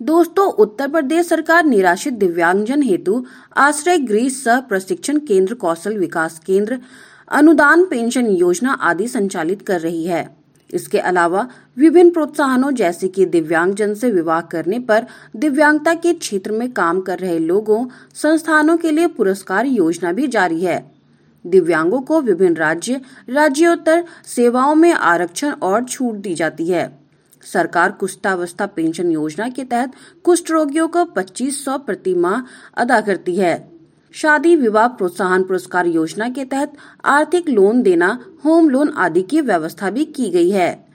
दोस्तों, उत्तर प्रदेश सरकार निराश्रित दिव्यांगजन हेतु आश्रय गृह सह प्रशिक्षण केंद्र, कौशल विकास केंद्र, अनुदान पेंशन योजना आदि संचालित कर रही है। इसके अलावा विभिन्न प्रोत्साहनों जैसे कि दिव्यांगजन से विवाह करने पर दिव्यांगता के क्षेत्र में काम कर रहे लोगों, संस्थानों के लिए पुरस्कार योजना भी जारी है। दिव्यांगों को विभिन्न राज्योत्तर सेवाओं में आरक्षण और छूट दी जाती है। सरकार कुष्ठावस्था पेंशन योजना के तहत कुष्ठ रोगियों को 2500 प्रति माह अदा करती है। शादी विवाह प्रोत्साहन पुरस्कार योजना के तहत आर्थिक लोन देना, होम लोन आदि की व्यवस्था भी की गई है।